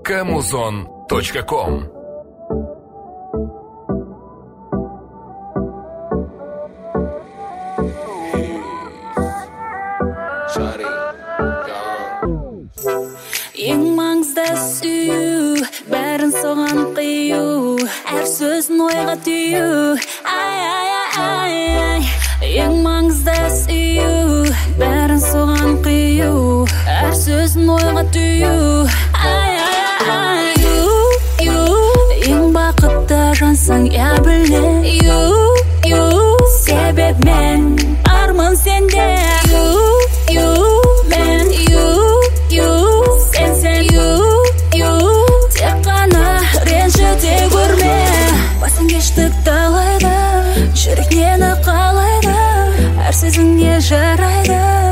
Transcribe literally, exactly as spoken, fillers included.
камузон точка ком. Ең маңызды сүю, бәрін соған қию, әр сөзін ойға түйу. Ай, ай, ай, ай. Ең маңызды сүю, бәрін соған қию, әр сөзін ойға түйу. Ай, ай, ай. Ю, ю, ең бақытты жансың, я біле. Ю, ю, себеп мен армын сенде. Ю, ю, мен ю, ю. Басын далайда, жүрек нені қалайды, әр сөзіңе жарайды.